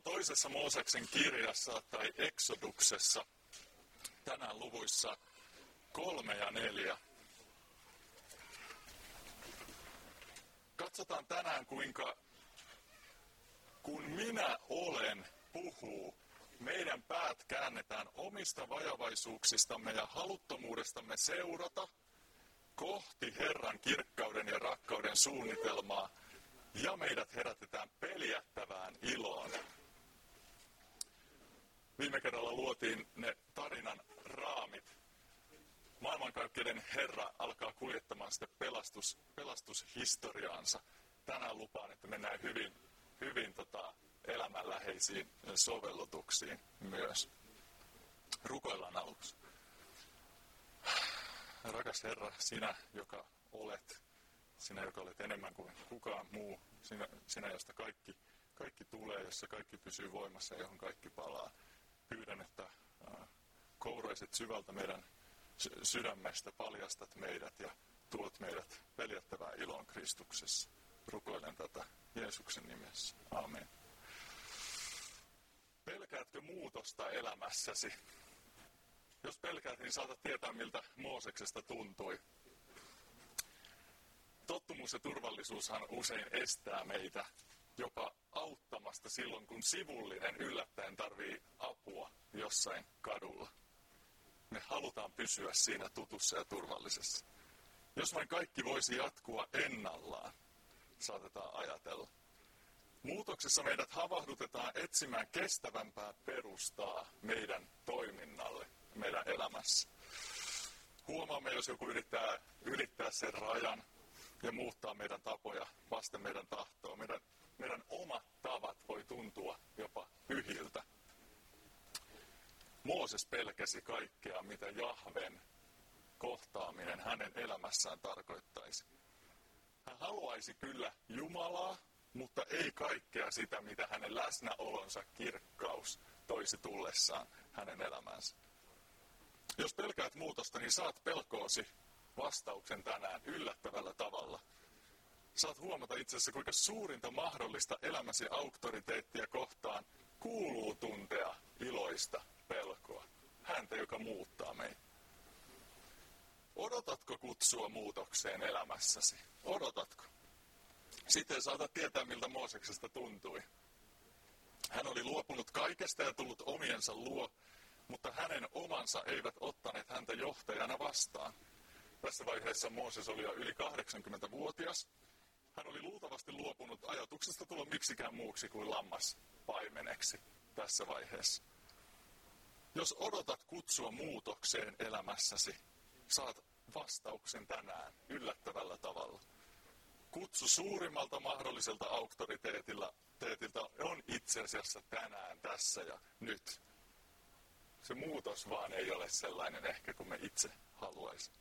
ollaan toisessa Mooseksen kirjassa tai Eksoduksessa, tänään luvuissa 3 ja 4. Katsotaan tänään, kuinka kun minä olen puhuu, meidän päät käännetään omista vajavaisuuksistamme ja haluttomuudestamme seurata kohti Herran kirkkauden ja rakkauden suunnitelmaa, ja meidät herätetään peljättävään iloon. Viime kerralla luotiin ne tarinan raamit. Maailmankaikkeuden Herra alkaa kuljettamaan sitten pelastushistoriaansa. Tänään lupaan, että mennään hyvin elämänläheisiin sovellutuksiin myös. Rukoillaan aluksi. Rakas Herra, sinä, joka olet, sinä, joka olet enemmän kuin kukaan muu, sinä josta kaikki tulee, jossa kaikki pysyy voimassa ja johon kaikki palaa. Pyydän, että kouraiset syvältä meidän sydämestä, paljastat meidät ja tuot meidät peljättävään iloon Kristuksessa. Rukoilen tätä Jeesuksen nimessä. Amen. Pelkäätkö muutosta elämässäsi? Jos pelkäät, niin saatat tietää, miltä Mooseksesta tuntui. Tottumus ja turvallisuushan usein estää meitä jopa auttamasta silloin, kun sivullinen yllättäen tarvitsee apua jossain kadulla. Me halutaan pysyä siinä tutussa ja turvallisessa. Jos vain kaikki voisi jatkua ennallaan, saatetaan ajatella. Muutoksessa meidät havahdutetaan etsimään kestävämpää perustaa meidän toiminnalle, meidän elämässä. Huomaamme, jos joku ylittää sen rajan ja muuttaa meidän tapoja vasten meidän tahtoa. Meidän omat tavat voi tuntua jopa pyhiltä. Mooses pelkäsi kaikkea, mitä Jahven kohtaaminen hänen elämässään tarkoittaisi. Hän haluaisi kyllä Jumalaa, mutta ei kaikkea sitä, mitä hänen läsnäolonsa kirkkaus toisi tullessaan hänen elämäänsä. Jos pelkäät muutosta, niin saat pelkoosi vastauksen tänään yllättävällä tavalla. Saat huomata itse asiassa, kuinka suurinta mahdollista elämäsi auktoriteettia kohtaan kuuluu tuntea iloista pelkoa. Häntä, joka muuttaa meitä. Odotatko kutsua muutokseen elämässäsi? Odotatko? Sitten saatat tietää, miltä Mooseksesta tuntui. Hän oli luopunut kaikesta ja tullut omiensa luo, mutta hänen omansa eivät ottaneet häntä johtajana vastaan. Tässä vaiheessa Mooses oli jo yli 80-vuotias. Hän oli luultavasti luopunut ajatuksesta tulla miksikään muuksi kuin lammaspaimeneksi tässä vaiheessa. Jos odotat kutsua muutokseen elämässäsi, saat vastauksen tänään yllättävällä tavalla. Kutsu suurimmalta mahdolliselta auktoriteetilta on itse asiassa tänään, tässä ja nyt. Se muutos vaan ei ole sellainen ehkä kuin me itse haluaisimme.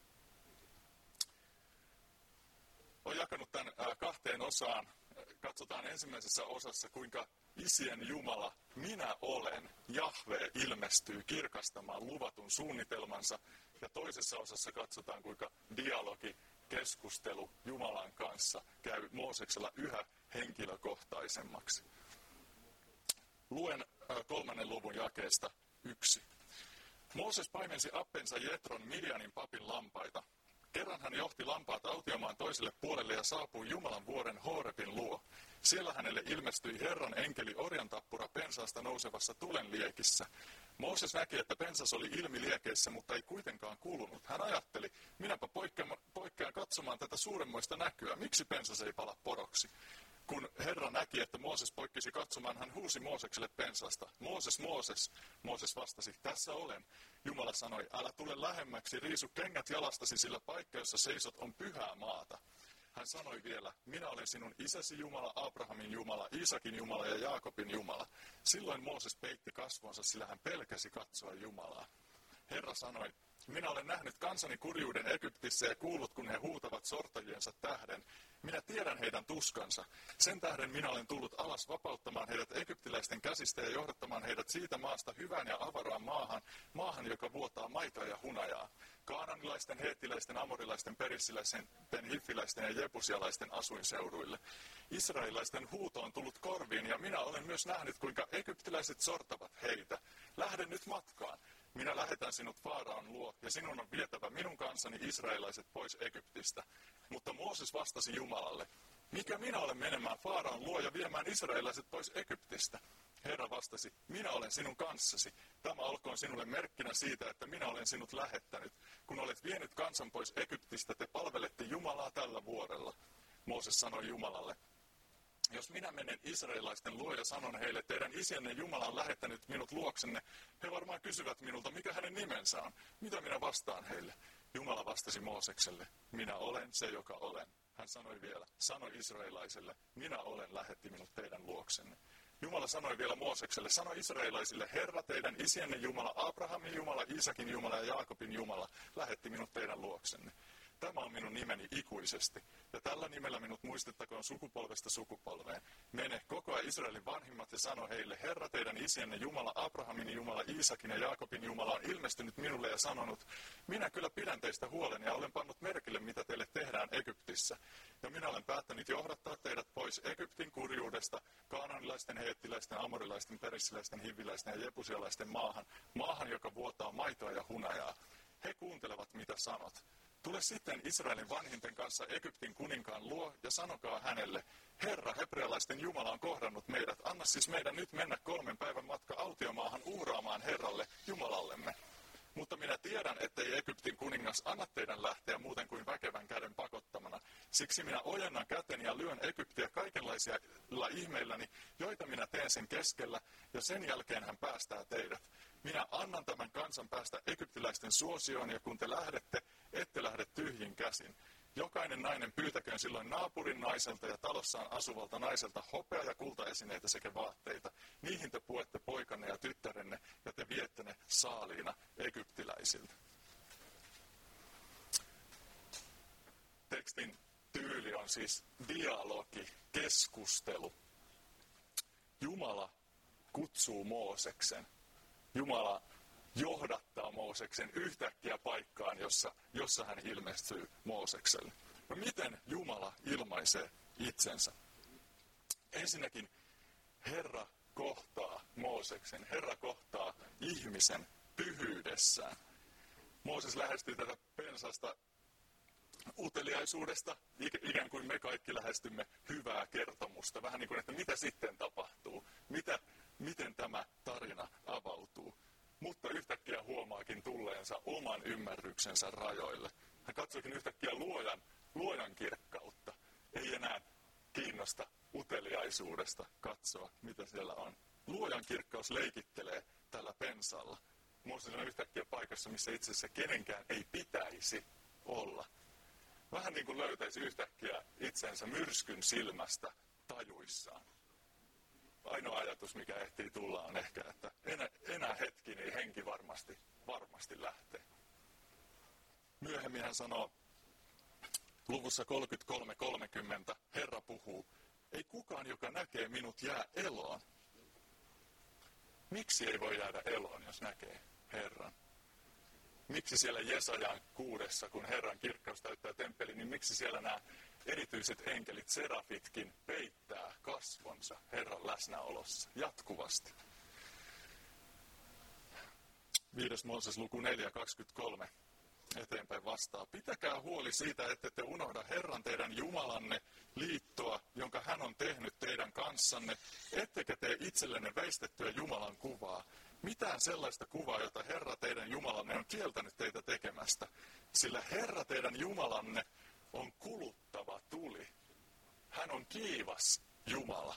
Olen jakanut tämän 2 osaan. Katsotaan ensimmäisessä osassa, kuinka isien Jumala, minä olen, Jahve, ilmestyy kirkastamaan luvatun suunnitelmansa. Ja toisessa osassa katsotaan, kuinka dialogi, keskustelu Jumalan kanssa käy Mooseksella yhä henkilökohtaisemmaksi. Luen 3. luvun jakeesta 1. Mooses paimensi appensa Jetron Midianin papin lampaita. Kerran hän johti lampaat autiomaan toiselle puolelle ja saapui Jumalan vuoren Horebin luo. Siellä hänelle ilmestyi Herran enkeli orjantappura pensaasta nousevassa tulenliekissä. Mooses näki, että pensas oli ilmiliekeissä, mutta ei kuitenkaan kulunut. Hän ajatteli, minäpä poikkean katsomaan tätä suuremmoista näkyä. Miksi pensas ei pala poroksi? Kun Herra näki, että Mooses poikkesi katsomaan, hän huusi Moosekselle pensaasta. Mooses, Mooses. Mooses vastasi, tässä olen. Jumala sanoi, älä tule lähemmäksi, riisu kengät jalastasi, sillä paikka, jossa seisot, on pyhää maata. Hän sanoi vielä, minä olen sinun isäsi Jumala, Abrahamin Jumala, Iisakin Jumala ja Jaakobin Jumala. Silloin Mooses peitti kasvonsa, sillä hän pelkäsi katsoa Jumalaa. Herra sanoi, Minä olen nähnyt kansani kurjuuden Egyptissä ja kuullut, kun he huutavat sortajiensa tähden. Minä tiedän heidän tuskansa. Sen tähden minä olen tullut alas vapauttamaan heidät egyptiläisten käsistä ja johdattamaan heidät siitä maasta hyvään ja avaraan maahan, joka vuotaa maitoa ja hunajaa. Kaananilaisten, heettiläisten, amorilaisten, perissiläisten, hiffiläisten ja jebusialaisten asuinseuduille. Israelilaisten huuto on tullut korviin ja minä olen myös nähnyt, kuinka egyptiläiset sortavat heitä. Lähde nyt matkaan. Minä lähetän sinut Faaraon luo, ja sinun on vietävä minun kansani israelaiset pois Egyptistä. Mutta Mooses vastasi Jumalalle, mikä minä olen menemään Faaraon luo ja viemään israelaiset pois Egyptistä? Herra vastasi, minä olen sinun kanssasi. Tämä olkoon sinulle merkkinä siitä, että minä olen sinut lähettänyt. Kun olet vienyt kansan pois Egyptistä, te palvelette Jumalaa tällä vuorella. Mooses sanoi Jumalalle, jos minä menen israelaisten luo ja sanon heille, teidän isienne Jumala on lähettänyt minut luoksenne, he varmaan kysyvät minulta, mikä hänen nimensä on. Mitä minä vastaan heille? Jumala vastasi Moosekselle, minä olen se, joka olen. Hän sanoi vielä, sano israelaisille, minä olen, lähetti minut teidän luoksenne. Jumala sanoi vielä Moosekselle, sano israelaisille, Herra teidän isienne Jumala, Abrahamin Jumala, Iisakin Jumala ja Jaakobin Jumala, lähetti minut teidän luoksenne. Tämä on minun nimeni ikuisesti, ja tällä nimellä minut muistettakoon sukupolvesta sukupolveen. Mene, kokoa Israelin vanhimmat ja sano heille, Herra teidän isienne Jumala, Abrahamin Jumala, Iisakin ja Jaakobin Jumala on ilmestynyt minulle ja sanonut, minä kyllä pidän teistä huolen ja olen pannut merkille, mitä teille tehdään Egyptissä. Ja minä olen päättänyt johdattaa teidät pois Egyptin kurjuudesta, kaananilaisten, heettiläisten, amorilaisten, perissiläisten, hiviläisten ja jebusialaisten maahan, joka vuotaa maitoa ja hunajaa. He kuuntelevat, mitä sanot. Tule sitten Israelin vanhinten kanssa Egyptin kuninkaan luo ja sanokaa hänelle, Herra, hebrealaisten Jumala on kohdannut meidät, anna siis meidän nyt mennä 3 päivän matka autiomaahan uhraamaan Herralle, Jumalallemme. Mutta minä tiedän, ettei Egyptin kuningas anna teidän lähteä muuten kuin väkevän käden pakottamana. Siksi minä ojennan käteni ja lyön Egyptiä kaikenlaisilla ihmeilläni, joita minä teen sen keskellä, ja sen jälkeen hän päästää teidät. Minä annan tämän kansan päästä egyptiläisten suosioon, ja kun te lähdette, ette lähde tyhjin käsin. Jokainen nainen pyytäköön silloin naapurin naiselta ja talossaan asuvalta naiselta hopea- ja kultaesineitä sekä vaatteita. Niihin te puette poikanne ja tyttärenne, ja te viette ne saaliina egyptiläisiltä. Tekstin tyyli on siis dialogi, keskustelu. Jumala kutsuu Mooseksen. Jumala johdattaa Mooseksen yhtäkkiä paikkaan, jossa hän ilmestyy Moosekselle. No miten Jumala ilmaisee itsensä? Ensinnäkin Herra kohtaa Mooseksen, Herra kohtaa ihmisen pyhyydessään. Mooses lähestyy tätä pensasta uteliaisuudesta, ikään kuin me kaikki lähestymme hyvää kertomusta. Vähän niin kuin, että mitä sitten tapahtuu, miten tämä tarina avautuu. Mutta yhtäkkiä huomaakin tulleensa oman ymmärryksensä rajoille. Hän katsookin yhtäkkiä luojan kirkkautta. Ei enää kiinnosta uteliaisuudesta katsoa, mitä siellä on. Luojan kirkkaus leikittelee tällä pensalla. Mooses on yhtäkkiä paikassa, missä itse asiassa kenenkään ei pitäisi olla. Vähän niin kuin löytäisi yhtäkkiä itsensä myrskyn silmästä tajuissaan. Ainoa ajatus, mikä ehtii tulla, on ehkä, että enää hetki, niin henki varmasti lähtee. Myöhemmin hän sanoo luvussa 33:30, Herra puhuu, ei kukaan, joka näkee minut, jää eloon. Miksi ei voi jäädä eloon, jos näkee Herran? Miksi siellä Jesajan 6, kun Herran kirkkaus täyttää temppelin, niin miksi siellä nämä erityiset enkelit, serafitkin, peittää kasvonsa Herran läsnäolossa jatkuvasti? 5. Mooses luku 4:23 eteenpäin vastaa. Pitäkää huoli siitä, ette te unohda Herran teidän Jumalanne liittoa, jonka hän on tehnyt teidän kanssanne, ettekä tee itsellenne veistettyä Jumalan kuvaa. Mitään sellaista kuvaa, jota Herra teidän Jumalanne on kieltänyt teitä tekemästä. Sillä Herra teidän Jumalanne on kuluttava tuli. Hän on kiivas Jumala.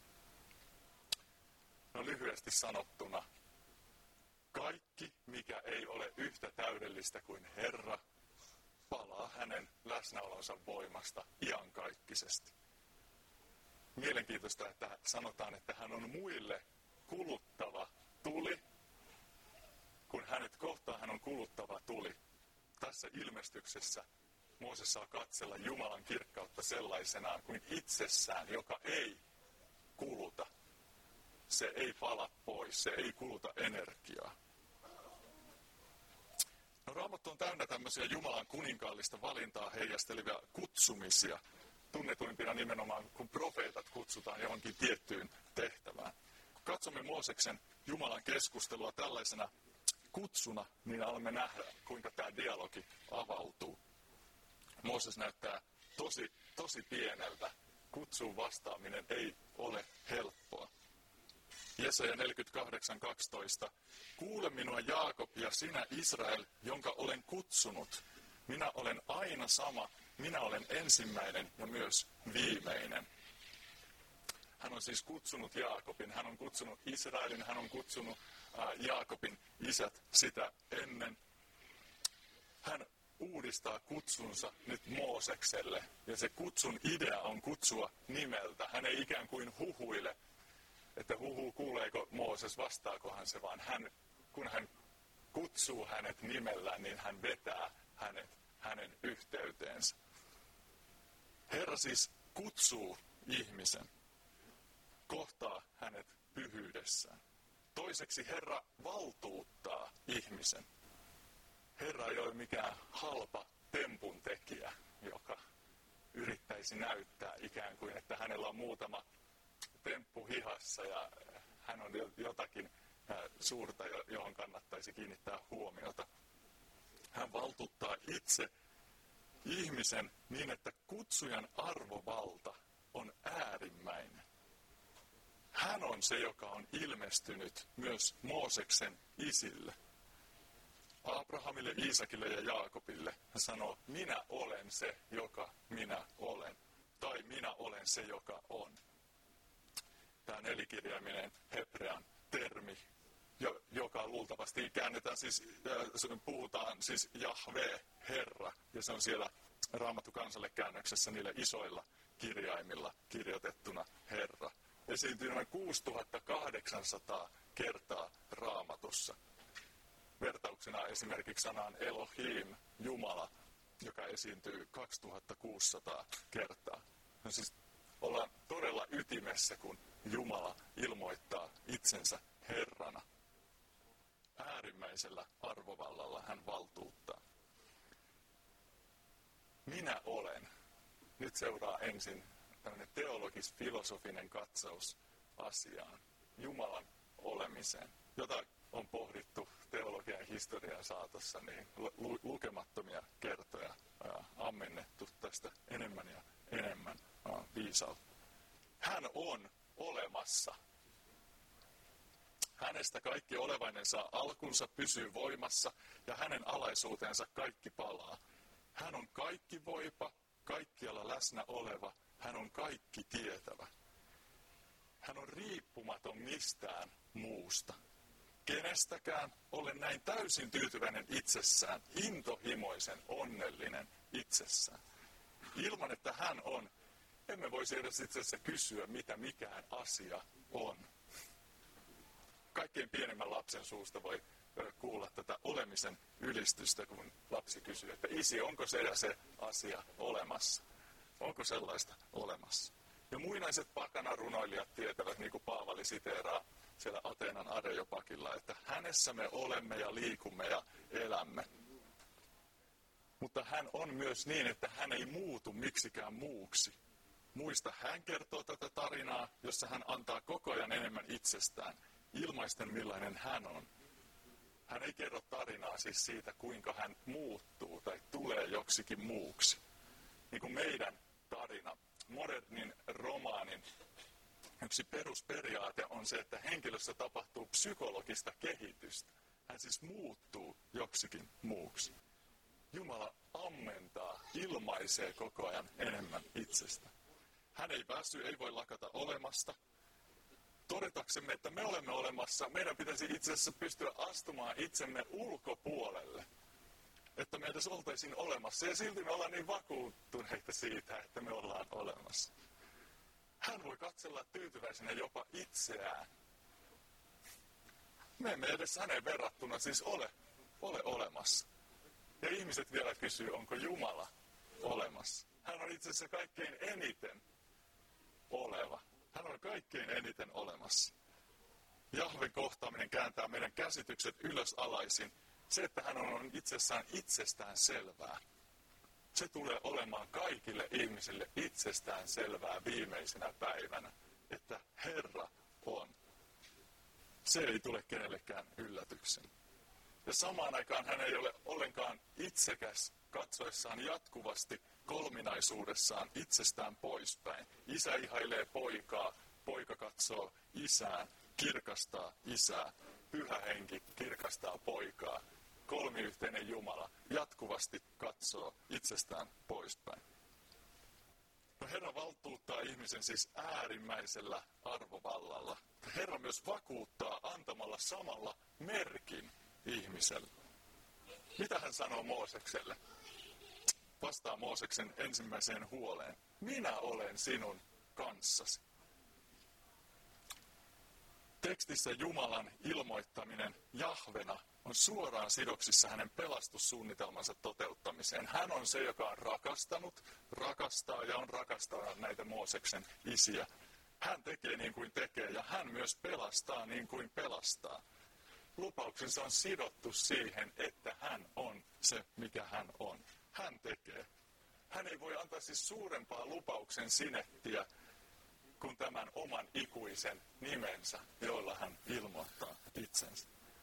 No lyhyesti sanottuna, kaikki, mikä ei ole yhtä täydellistä kuin Herra, palaa hänen läsnäolonsa voimasta iankaikkisesti. Mielenkiintoista, että sanotaan, että hän on muille kuluttava tuli, kun hänet kohtaa, hän on kuluttava tuli. Tässä ilmestyksessä Mooses saa katsella Jumalan kirkkautta sellaisenaan kuin itsessään, joka ei kuluta. Se ei pala pois, se ei kuluta energiaa. No, Raamattu on täynnä tämmöisiä Jumalan kuninkaallista valintaa heijastelevia kutsumisia. Tunnetuimpina nimenomaan, kun profeetat kutsutaan johonkin tiettyyn tehtävään. Kun katsomme Mooseksen Jumalan keskustelua tällaisena kutsuna, niin alamme nähdä, kuinka tämä dialogi avautuu. Mooses näyttää tosi pieneltä. Kutsuun vastaaminen ei ole helppoa. Jesaja 48:12. Kuule minua Jaakob ja sinä Israel, jonka olen kutsunut. Minä olen aina sama, minä olen ensimmäinen ja myös viimeinen. Hän on siis kutsunut Jaakobin, hän on kutsunut Israelin, hän on kutsunut Jaakobin isät sitä ennen. Hän uudistaa kutsunsa nyt Moosekselle, ja se kutsun idea on kutsua nimeltä. Hän ei ikään kuin huhuile, että kuuleeko Mooses, vastaakohan se, vaan kun hän kutsuu hänet nimellään, niin hän vetää hänen yhteyteensä. Herra siis kutsuu ihmisen, kohtaa hänet pyhyydessään. Toiseksi Herra valtuuttaa ihmisen. Herra ei ole mikään halpa tempuntekijä, joka yrittäisi näyttää ikään kuin, että hänellä on muutama temppu hihassa ja hän on jotakin suurta, johon kannattaisi kiinnittää huomiota. Hän valtuuttaa itse ihmisen niin, että kutsujan arvovalta on äärimmäinen. Hän on se, joka on ilmestynyt myös Mooseksen isille. Abrahamille, Iisakille ja Jaakobille hän sanoo, minä olen se, joka minä olen. Tai minä olen se, joka on. Tämä nelikirjaiminen hebrean termi, joka luultavasti käännetään siis, puhutaan siis Jahve, Herra, ja se on siellä Raamattu kansalle käännöksessä niillä isoilla kirjaimilla kirjoitettuna Herra. Esiintyy noin 6800 kertaa Raamatussa. Vertauksena esimerkiksi sanaan Elohim, Jumala, joka esiintyy 2600 kertaa. No siis ollaan todella ytimessä, kun Jumala ilmoittaa itsensä Herrana. Äärimmäisellä arvovallalla hän valtuuttaa. Minä olen. Nyt seuraa ensin tämmöinen teologis-filosofinen katsaus asiaan, Jumalan olemiseen, jota on pohdittu teologian historian saatossa niin lukemattomia kertoja, ammennettu tästä enemmän ja enemmän viisautta. Hän on olemassa. Hänestä kaikki olevainen saa alkunsa, pysyy voimassa ja hänen alaisuutensa kaikki palaa. Hän on kaikki voipa, kaikkialla läsnä oleva, hän on kaikki tietävä. Hän on riippumaton mistään muusta. Kenestäkään ole näin täysin tyytyväinen itsessään, intohimoisen onnellinen itsessään. Ilman, että hän on, emme voisi edes itse asiassa kysyä, mitä mikään asia on. Kaikkein pienemmän lapsen suusta voi kuulla tätä olemisen ylistystä, kun lapsi kysyy, että isi, onko se ja se asia olemassa? Onko sellaista olemassa? Ja muinaiset pakanarunoilijat tietävät, niin kuin Paavali siteeraa siellä Ateenan Areopagilla, että hänessä me olemme ja liikumme ja elämme. Mutta hän on myös niin, että hän ei muutu miksikään muuksi. Muista, hän kertoo tätä tarinaa, jossa hän antaa koko ajan enemmän itsestään, ilmaisten millainen hän on. Hän ei kerro tarinaa siis siitä, kuinka hän muuttuu tai tulee joksikin muuksi. Niin kuin meidän tarina, modernin romaanin yksi perusperiaate on se, että henkilössä tapahtuu psykologista kehitystä. Hän siis muuttuu joksikin muuksi. Jumala ammentaa, ilmaisee koko ajan enemmän itsestä. Hän ei väsy, ei voi lakata olemasta. Todetaksemme, että me olemme olemassa, meidän pitäisi itse asiassa pystyä astumaan itsemme ulkopuolelle, että me edes oltaisiin olemassa. Ja silti me ollaan niin vakuuttuneita siitä, että me ollaan olemassa. Hän voi katsella tyytyväisenä jopa itseään. Me emme edes häneen verrattuna siis ole olemassa. Ja ihmiset vielä kysyy, onko Jumala olemassa. Hän on itse asiassa kaikkein eniten oleva. Hän on kaikkein eniten olemassa. Jahven kohtaaminen kääntää meidän käsitykset ylösalaisin. Se, että hän on itsestään selvää. Se tulee olemaan kaikille ihmisille itsestään selvää viimeisenä päivänä, että Herra on. Se ei tule kenellekään yllätyksen. Ja samaan aikaan hän ei ole ollenkaan itsekäs katsoessaan jatkuvasti kolminaisuudessaan itsestään poispäin. Isä ihailee poikaa, poika katsoo isään, kirkastaa isää, pyhä henki kirkastaa poikaa. Kolmiyhteinen Jumala jatkuvasti katsoo itsestään poispäin. No Herra valtuuttaa ihmisen siis äärimmäisellä arvovallalla. Herra myös vakuuttaa antamalla samalla merkin ihmiselle. Mitä hän sanoo Moosekselle? Vastaa Mooseksen ensimmäiseen huoleen. Minä olen sinun kanssasi. Tekstissä Jumalan ilmoittaminen Jahvena on suoraan sidoksissa hänen pelastussuunnitelmansa toteuttamiseen. Hän on se, joka on rakastanut, rakastaa ja on rakastanut näitä Mooseksen isiä. Hän tekee niin kuin tekee ja hän myös pelastaa niin kuin pelastaa. Lupauksensa on sidottu siihen, että hän on se, mikä hän on. Hän tekee. Hän ei voi antaa siis suurempaa lupauksen sinettiä kuin tämän oman ikuisen nimensä, jolla hän ilmoittaa itsensä.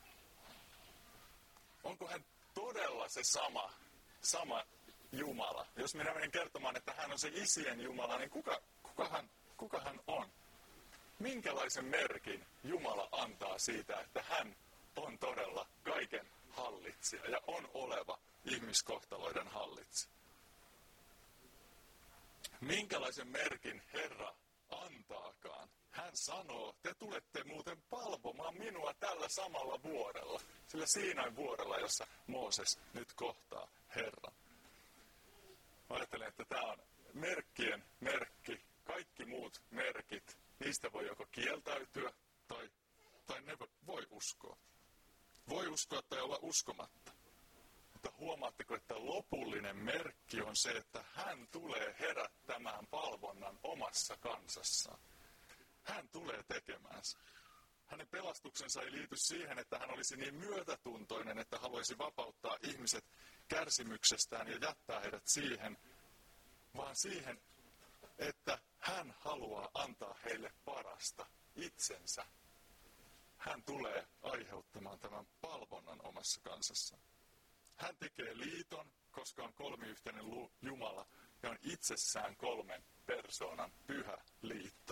Onko hän todella se sama Jumala? Jos minä menen kertomaan, että hän on se isien Jumala, niin kuka hän on? Minkälaisen merkin Jumala antaa siitä, että hän on todella kaiken hallitsija ja on oleva ihmiskohtaloiden hallitsija? Minkälaisen merkin Herra antaakaan? Hän sanoo, te tulette muuten palvomaan minua tällä samalla vuorella, sillä Siinain vuorella, jossa Mooses nyt kohtaa Herran. Mä ajattelen, että tämä on merkkien merkki. Kaikki muut merkit, niistä voi joko kieltäytyä tai ne voi uskoa. Voi uskoa tai olla uskomatta. Mutta huomaatteko, että lopullinen merkki on se, että hän tulee herättämään palvonnan omassa kansassaan. Hän tulee tekemään sen. Hänen pelastuksensa ei liity siihen, että hän olisi niin myötätuntoinen, että haluaisi vapauttaa ihmiset kärsimyksestään ja jättää heidät siihen, vaan siihen, että hän haluaa antaa heille parasta itsensä. Hän tulee aiheuttamaan tämän palvonnan omassa kansassaan. Hän tekee liiton, koska on kolmiyhteinen Jumala ja on itsessään kolmen persoonan pyhä liitto.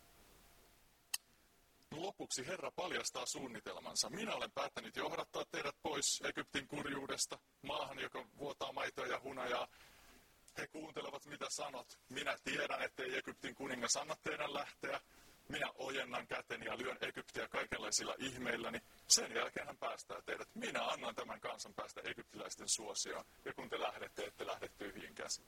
Lopuksi Herra paljastaa suunnitelmansa. Minä olen päättänyt johdattaa teidät pois Egyptin kurjuudesta, maahan, joka vuotaa maitoa ja hunajaa. He kuuntelevat, mitä sanot. Minä tiedän, ettei Egyptin kuningas anna teidän lähteä. Minä ojennan käteni ja lyön Egyptiä kaikenlaisilla ihmeilläni. Sen jälkeen hän päästää teidät. Minä annan tämän kansan päästä egyptiläisten suosioon. Ja kun te lähdette, ette lähde tyhjin käsin.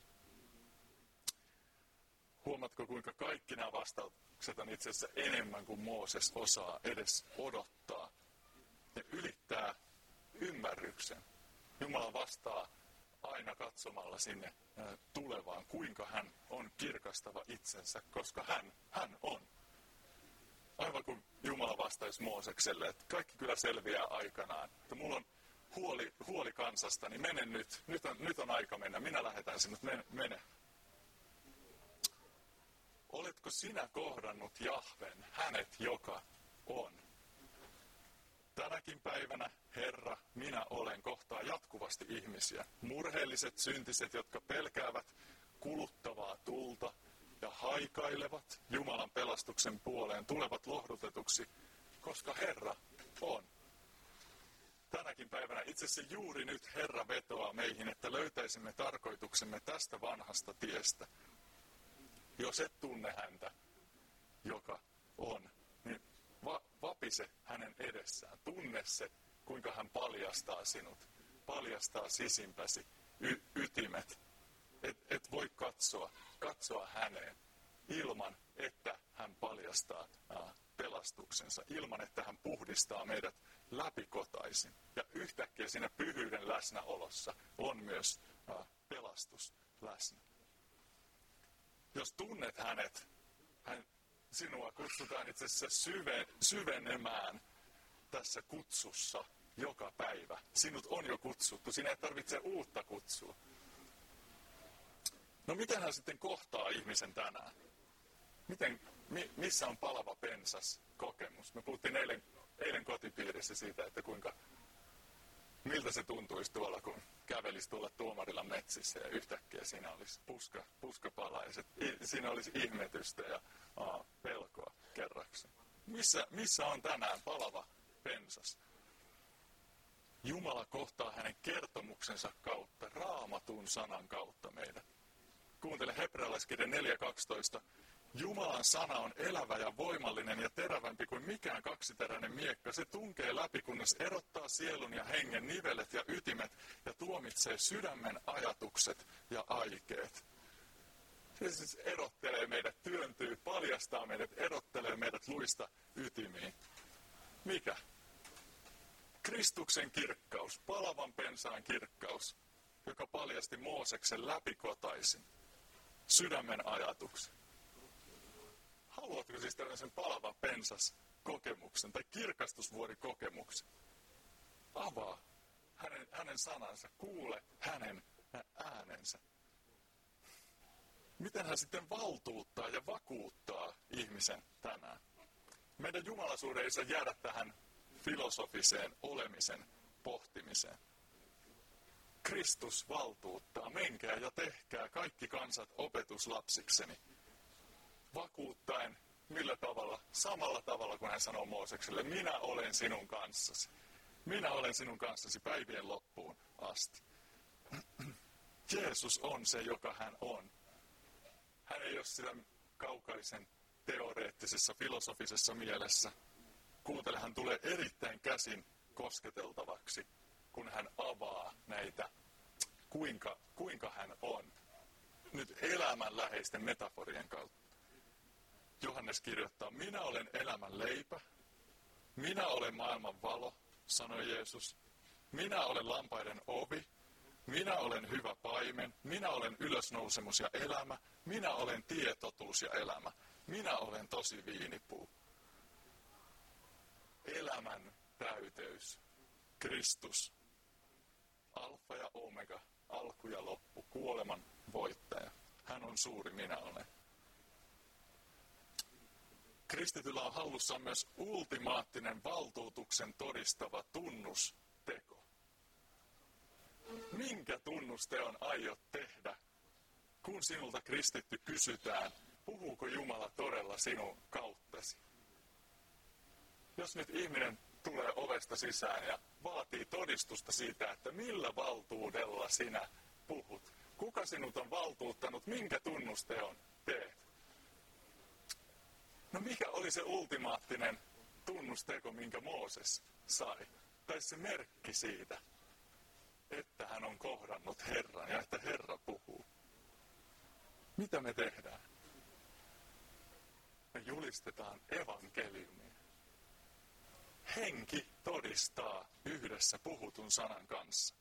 Huomatko, kuinka kaikki nämä vastaukset on itse asiassa enemmän kuin Mooses osaa edes odottaa. Ne ylittää ymmärryksen. Jumala vastaa aina katsomalla sinne tulevaan, kuinka hän on kirkastava itsensä, koska hän on. Aivan kuin Jumala vastaisi Moosekselle, että kaikki kyllä selviää aikanaan. Että mulla on huoli kansasta, niin mene nyt. Nyt on aika mennä. Minä lähetän sinut, mene. Oletko sinä kohdannut Jahven, hänet joka on? Tänäkin päivänä, Herra, minä olen kohtaa jatkuvasti ihmisiä. Murheelliset syntiset, jotka pelkäävät kuluttavaa tulta ja haikailevat Jumalan pelastuksen puoleen, tulevat lohdutetuksi, koska Herra on. Tänäkin päivänä itse asiassa juuri nyt Herra vetoaa meihin, että löytäisimme tarkoituksemme tästä vanhasta tiestä. Jos et tunne häntä, joka on, niin vapise hänen edessään. Tunne se, kuinka hän paljastaa sinut, paljastaa sisimpäsi, ytimet. Et voi katsoa häneen ilman, että hän paljastaa pelastuksensa ilman, että hän puhdistaa meidät läpikotaisin. Ja yhtäkkiä siinä pyhyyden läsnäolossa on myös pelastus läsnä. Jos tunnet hänet, sinua kutsutaan itse asiassa syvenemään tässä kutsussa joka päivä. Sinut on jo kutsuttu, sinä ei tarvitse uutta kutsua. No miten hän sitten kohtaa ihmisen tänään? Missä on palava pensas kokemus? Me puhuttiin eilen kotipiirissä siitä, että miltä se tuntuisi tuolla, kun kävelisi tuolla Tuomarilla metsissä ja yhtäkkiä siinä olisi puskapala ja siinä olisi ihmetystä ja pelkoa kerrakseen. Missä on tänään palava pensas? Jumala kohtaa hänen kertomuksensa kautta, Raamatun sanan kautta meidät. Kuuntele Hebrealaiskirjan 4.12. Jumalan sana on elävä ja voimallinen ja terävämpi kuin mikään kaksiteräinen miekka. Se tunkee läpi, kunnes erottaa sielun ja hengen nivelet ja ytimet ja tuomitsee sydämen ajatukset ja aikeet. Se siis erottelee meidät, työntyy, paljastaa meidät, erottelee meidät luista ytimiin. Mikä? Kristuksen kirkkaus, palavan pensaan kirkkaus, joka paljasti Mooseksen läpikotaisin sydämen ajatuksen. Haluatko siis tällaisen palavan pensas kokemuksen tai kirkastusvuorikokemuksen? Avaa hänen sanansa, kuule hänen äänensä. Miten hän sitten valtuuttaa ja vakuuttaa ihmisen tänään? Meidän jumalaisuuden ei saa jäädä tähän filosofiseen olemisen pohtimiseen. Kristus valtuuttaa, menkää ja tehkää kaikki kansat opetuslapsikseni. Vakuuttaen, millä tavalla? Samalla tavalla kuin hän sanoo Moosekselle, minä olen sinun kanssasi. Minä olen sinun kanssasi päivien loppuun asti. Jeesus on se, joka hän on. Hän ei ole sitä kaukaisen teoreettisessa, filosofisessa mielessä. Kuuntele, hän tulee erittäin käsin kosketeltavaksi, kun hän avaa näitä, kuinka hän on. Nyt elämänläheisten metaforien kautta. Johannes kirjoittaa, minä olen elämän leipä, minä olen maailman valo, sanoi Jeesus. Minä olen lampaiden ovi, minä olen hyvä paimen, minä olen ylösnousemus ja elämä, minä olen tie, totuus ja elämä, minä olen tosi viinipuu. Elämän täyteys, Kristus, alfa ja omega, alku ja loppu, kuoleman voittaja. Hän on suuri, minä olen. Kristityllä on hallussaan myös ultimaattinen valtuutuksen todistava tunnusteko. Minkä tunnusteon aiot tehdä, kun sinulta kristitty kysytään, puhuuko Jumala todella sinun kauttasi? Jos nyt ihminen tulee ovesta sisään ja vaatii todistusta siitä, että millä valtuudella sinä puhut, kuka sinut on valtuuttanut, minkä tunnusteon teet? No mikä oli se ultimaattinen tunnusteko, minkä Mooses sai? Tai se merkki siitä, että hän on kohdannut Herran ja että Herra puhuu. Mitä me tehdään? Me julistetaan evankeliumia. Henki todistaa yhdessä puhutun sanan kanssa.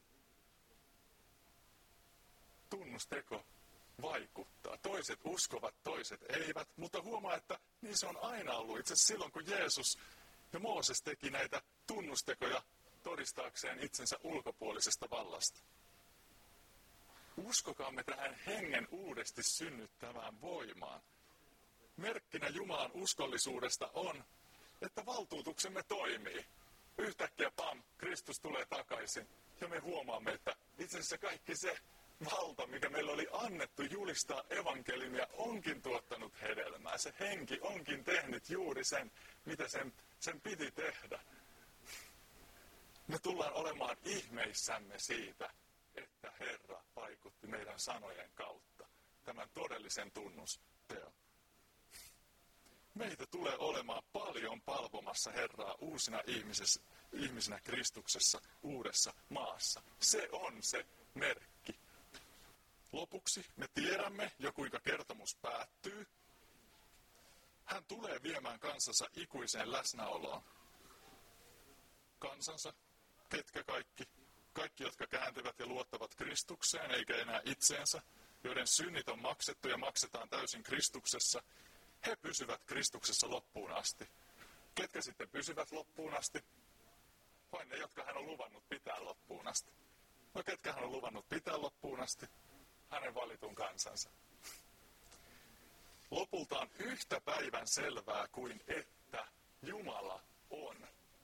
Tunnusteko vaikuttaa. Toiset uskovat, toiset eivät, mutta huomaa, että niin se on aina ollut. Itse asiassa silloin, kun Jeesus ja Mooses teki näitä tunnustekoja todistaakseen itsensä ulkopuolisesta vallasta. Uskokaamme tähän hengen uudesti synnyttävään voimaan. Merkkinä Jumalan uskollisuudesta on, että valtuutuksemme toimii. Yhtäkkiä Kristus tulee takaisin ja me huomaamme, että itse asiassa kaikki se valta, mikä meillä oli annettu julistaa evankeliumia, onkin tuottanut hedelmää. Se henki onkin tehnyt juuri sen, mitä sen piti tehdä. Me tullaan olemaan ihmeissämme siitä, että Herra vaikutti meidän sanojen kautta tämän todellisen tunnusteon. Meitä tulee olemaan paljon palvomassa Herraa uusina ihmisinä Kristuksessa uudessa maassa. Se on se merkki. Lopuksi me tiedämme jo kuinka kertomus päättyy. Hän tulee viemään kansansa ikuiseen läsnäoloon. Kansansa, ketkä kaikki? Kaikki, jotka kääntyvät ja luottavat Kristukseen, eikä enää itseensä, joiden synnit on maksettu ja maksetaan täysin Kristuksessa, he pysyvät Kristuksessa loppuun asti. Ketkä sitten pysyvät loppuun asti? Vain ne, jotka hän on luvannut pitää loppuun asti. No ketkä hän on luvannut pitää loppuun asti? Hänen valitun kansansa. Lopulta on yhtä päivän selvää kuin että Jumala on.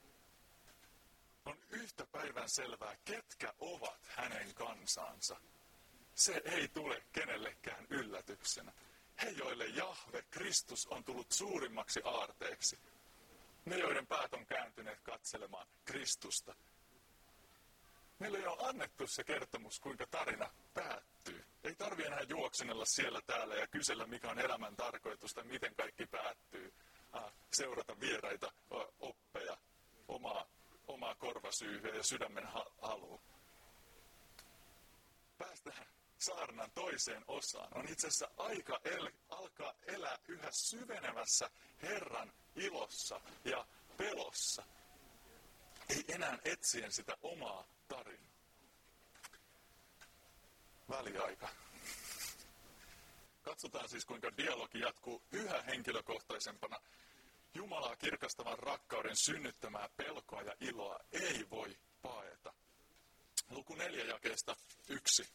On yhtä päivän selvää, ketkä ovat hänen kansansa. Se ei tule kenellekään yllätyksenä. He, joille Jahve, Kristus, on tullut suurimmaksi aarteeksi. Ne, joiden päät on kääntyneet katselemaan Kristusta. Meille on annettu se kertomus, kuinka tarina päättyy. Ei tarvitse enää juoksenella siellä täällä ja kysellä, mikä on elämän tarkoitus tai miten kaikki päättyy. Seurata vieraita oppeja, omaa korvasyyhyä ja sydämen halua. Päästään saarnan toiseen osaan. On itse asiassa aika alkaa elää yhä syvenevässä Herran ilossa ja pelossa. Ei enää etsien sitä omaa tarinaa. Väliaika. Katsotaan siis, kuinka dialogi jatkuu yhä henkilökohtaisempana. Jumalaa kirkastavan rakkauden synnyttämää pelkoa ja iloa ei voi paeta. Luku 4 jakeesta 1.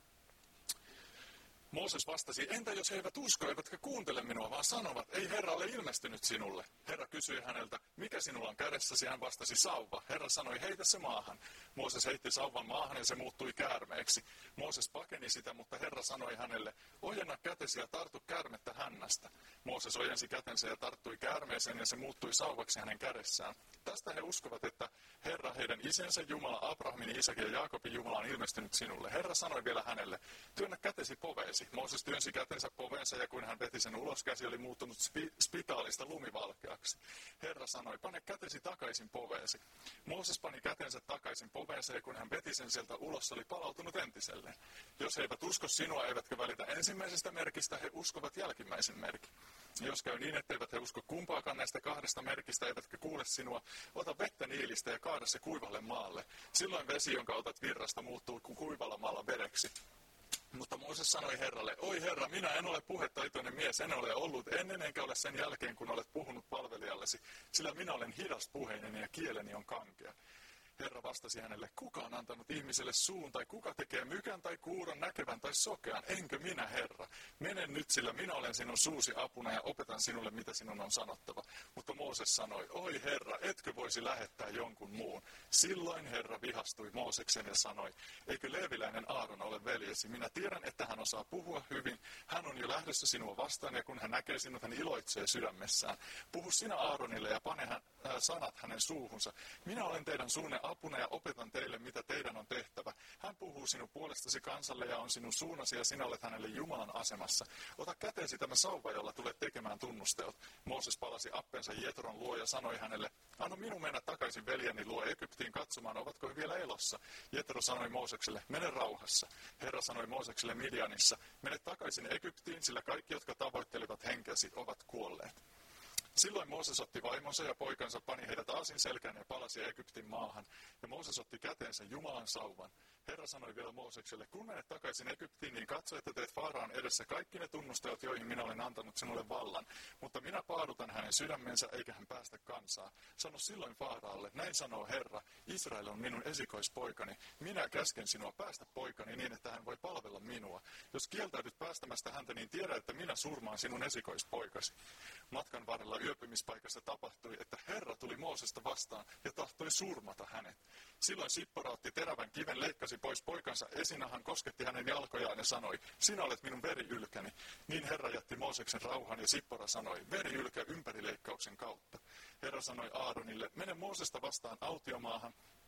Mooses vastasi, entä jos he eivät usko, eivätkä kuuntele minua, vaan sanovat, ei Herra ole ilmestynyt sinulle. Herra kysyi häneltä, mikä sinulla on kädessäsi? Hän vastasi, sauva. Herra sanoi, heitä se maahan. Mooses heitti sauvan maahan ja se muuttui käärmeeksi. Mooses pakeni sitä, mutta Herra sanoi hänelle, ojenna kätesi ja tartu käärmettä hännästä. Mooses ojensi kätensä ja tarttui käärmeeseen ja se muuttui sauvaksi hänen kädessään. Tästä he uskovat, että Herra, heidän isänsä Jumala, Abrahamin, Isakin ja Jaakobin Jumala on ilmestynyt sinulle. Herra sanoi vielä hänelle, työnnä kätesi poveesi. Mooses työnsi kätensä poveensa ja kun hän veti sen ulos, käsi oli muuttunut spitaalista lumivalkeaksi. Herra sanoi, pane kätesi takaisin poveesi. Mooses pani kätensä takaisin poveensa ja kun hän veti sen sieltä ulos, se oli palautunut entiselleen. Jos he eivät usko sinua eivätkä välitä ensimmäisestä merkistä, he uskovat jälkimmäisen merkin. Jos käy niin, etteivät he usko kumpaakaan näistä kahdesta merkistä, eivätkä kuule sinua, ota vettä niilistä ja kaada se kuivalle maalle. Silloin vesi, jonka otat virrasta, muuttuu kuivalla maalla vedeksi. Mutta Mooses sanoi Herralle, oi Herra, minä en ole puhetaitoinen mies, en ole ollut ennen enkä ole sen jälkeen, kun olet puhunut palvelijallesi, sillä minä olen hidaspuheinen ja kieleni on kankea. Herra vastasi hänelle, kuka on antanut ihmiselle suun, tai kuka tekee mykän tai kuuron, näkevän tai sokean, enkö minä, Herra? Mene nyt, sillä minä olen sinun suusi apuna ja opetan sinulle, mitä sinun on sanottava. Mutta Mooses sanoi, oi Herra, etkö voisi lähettää jonkun muun? Silloin Herra vihastui Mooseksen ja sanoi, eikö leeviläinen Aaron ole veljesi? Minä tiedän, että hän osaa puhua hyvin. Hän on jo lähdössä sinua vastaan, ja kun hän näkee sinut, hän iloitsee sydämessään. Puhu sinä Aaronille ja pane sanat hänen suuhunsa. Minä olen teidän suunne apuna ja opetan teille, mitä teidän on tehtävä. Hän puhuu sinun puolestasi kansalle ja on sinun suunnasi ja sinä olet hänelle Jumalan asemassa. Ota käteesi tämä sauva, jolla tulet tekemään tunnusteot. Mooses palasi appensa Jetron luo ja sanoi hänelle, anna minun mennä takaisin veljeni luo Egyptiin katsomaan, ovatko he vielä elossa. Jetro sanoi Moosekselle, mene rauhassa. Herra sanoi Moosekselle Midianissa, mene takaisin Egyptiin, sillä kaikki, jotka tavoittelivat henkeäsi, ovat kuolleet. Silloin Mooses otti vaimonsa ja poikansa, pani heidät aasin selkään ja palasi Egyptin maahan. Ja Mooses otti käteensä Jumalan sauvan. Herra sanoi vielä Moosekselle, kun menet takaisin Egyptiin, niin katso, että teet Faaraan edessä kaikki ne tunnusteot, joihin minä olen antanut sinulle vallan. Mutta minä paadutan hänen sydämensä, eikä hän päästä kansaa. Sano silloin Faaraalle, näin sanoo Herra, Israel on minun esikoispoikani. Minä käsken sinua päästä poikani niin, että hän voi palvella minua. Jos kieltäydyt päästämästä häntä, niin tiedä, että minä surmaan sinun esikoispoikasi. Matkan varrella yöpymispaikassa tapahtui, että Herra tuli Moosesta vastaan ja tahtoi surmata hänet. Silloin Sippora otti terävän kiven, leikkasi pois poikansa esinahan, kosketti hänen jalkojaan ja sanoi, sinä olet minun veriylkäni. Niin Herra jätti Mooseksen rauhan ja Sippora sanoi, veriylkä ympärileikkauksen kautta. Herra sanoi Aaronille, mene Moosesta vastaan autiomaahan,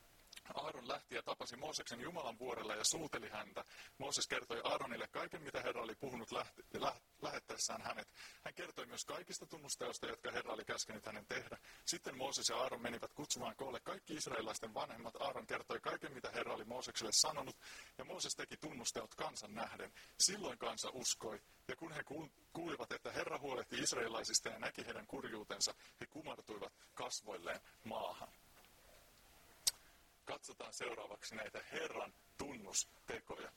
Aaron lähti ja tapasi Mooseksen Jumalan vuorella ja suuteli häntä. Mooses kertoi Aaronille kaiken, mitä Herra oli puhunut lähettäessään hänet. Hän kertoi myös kaikista tunnusteosta, jotka Herra oli käskenyt hänen tehdä. Sitten Mooses ja Aaron menivät kutsumaan koolle kaikki israelilaisten vanhemmat. Aaron kertoi kaiken, mitä Herra oli Moosekselle sanonut, ja Mooses teki tunnusteot kansan nähden. Silloin kansa uskoi, ja kun he kuulivat, että Herra huolehti israelilaisista ja näki heidän kurjuutensa, he kumartuivat kasvoilleen maahan. Katsotaan seuraavaksi näitä Herran tunnustekoja.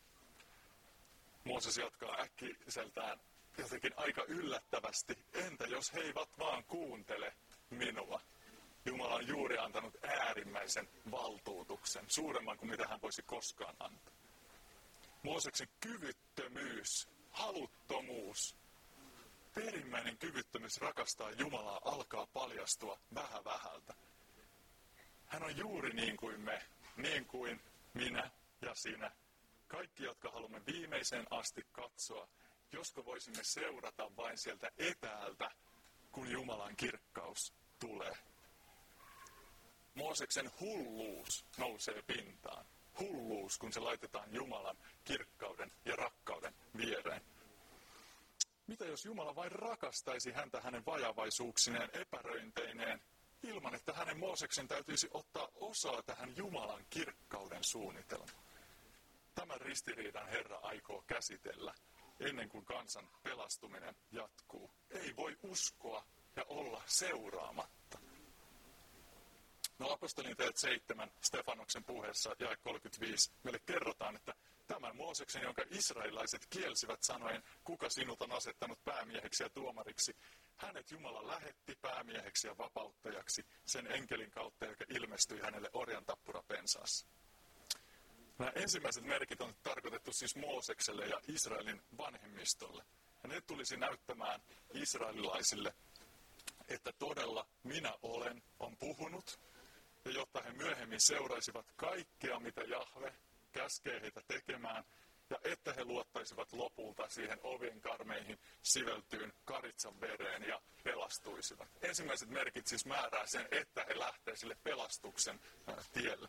Mooses jatkaa äkkiseltään jotenkin aika yllättävästi. Entä jos he eivät vaan kuuntele minua? Jumala on juuri antanut äärimmäisen valtuutuksen, suuremman kuin mitä hän voisi koskaan antaa. Mooseksen kyvyttömyys, haluttomuus, perimmäinen kyvyttömyys rakastaa Jumalaa alkaa paljastua vähä vähältä. Hän on juuri niin kuin me, niin kuin minä ja sinä. Kaikki, jotka haluamme viimeiseen asti katsoa, josko voisimme seurata vain sieltä etäältä, kun Jumalan kirkkaus tulee. Mooseksen hulluus nousee pintaan. Hulluus, kun se laitetaan Jumalan kirkkauden ja rakkauden viereen. Mitä jos Jumala vain rakastaisi häntä hänen vajavaisuuksineen, epäröinteineen, ilman että hänen Mooseksen täytyisi ottaa osaa tähän Jumalan kirkkauden suunnitelmaan? Tämän ristiriidan Herra aikoo käsitellä ennen kuin kansan pelastuminen jatkuu. Ei voi uskoa ja olla seuraamatta. No Apostolinteot 7 Stefanoksen puheessa jae 35 meille kerrotaan, että tämän Mooseksen, jonka israelilaiset kielsivät sanoen, kuka sinut on asettanut päämieheksi ja tuomariksi, hänet Jumala lähetti päämieheksi ja vapauttajaksi sen enkelin kautta, joka ilmestyi hänelle orjan tappurapensaassa. Nämä ensimmäiset merkit on tarkoitettu siis Moosekselle ja Israelin vanhemmistolle. Ja ne tulisi näyttämään israelilaisille, että todella minä olen on puhunut, ja jotta he myöhemmin seuraisivat kaikkea, mitä Jahve käskee heitä tekemään, ja että he luottaisivat lopulta siihen ovien karmeihin siveltyyn karitsan vereen ja pelastuisivat. Ensimmäiset merkit siis määrää sen, että he lähtee sille pelastuksen tielle.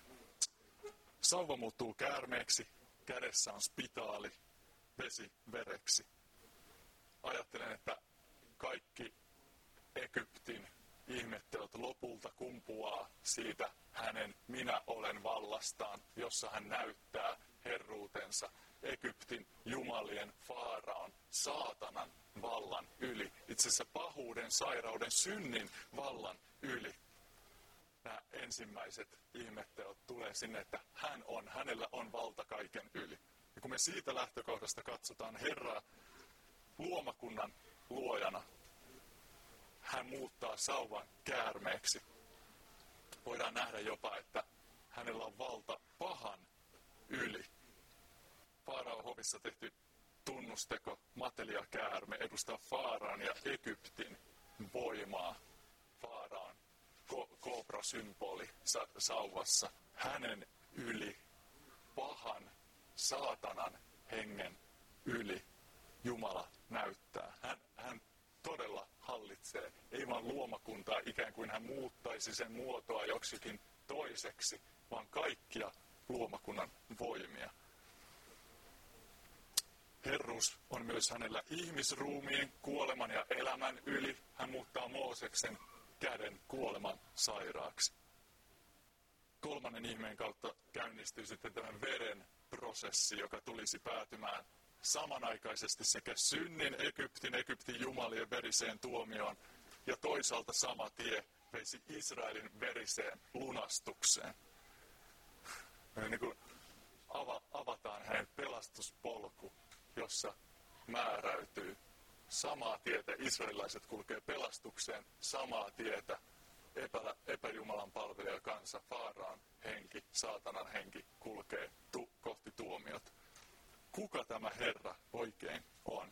Sauva muuttuu käärmeeksi, kädessä on spitaali, vesi vereksi. Ajattelen, että kaikki Egyptin ihmetteot lopulta kumpuaa siitä hänen minä olen vallastaan, jossa hän näyttää herruutensa Egyptin jumalien Faaraon, saatanan vallan yli. Itse asiassa pahuuden, sairauden, synnin vallan yli. Nämä ensimmäiset ihmetteot tulee sinne, että hänellä on valta kaiken yli. Ja kun me siitä lähtökohdasta katsotaan Herraa luomakunnan luojana, hän muuttaa sauvan käärmeeksi. Voidaan nähdä jopa, että hänellä on valta pahan yli. Faaraon hovissa tehty tunnusteko, mateliakäärme, edustaa Faaraan ja Egyptin voimaa. Faaraan kooprasymboli sauvassa. Hänen yli, pahan, saatanan hengen yli Jumala näyttää. Hän todella hallitsee, ei vaan luomakuntaa ikään kuin hän muuttaisi sen muotoa joksikin toiseksi, vaan kaikkia luomakunnan voimia. Herruus on myös hänellä ihmisruumiin, kuoleman ja elämän yli. Hän muuttaa Mooseksen käden kuoleman sairaaksi. Kolmannen ihmeen kautta käynnistyy sitten tämän veren prosessi, joka tulisi päätymään samanaikaisesti sekä synnin Egyptin jumalien veriseen tuomioon ja toisaalta sama tie veisi Israelin veriseen lunastukseen. Niin kuin avataan hänen pelastuspolku, jossa määräytyy samaa tietä. Israelilaiset kulkee pelastukseen, samaa tietä epäjumalan palvelija kansa, Faaraan henki, saatanan henki kulkee kohti tuomiota. Kuka tämä Herra oikein on?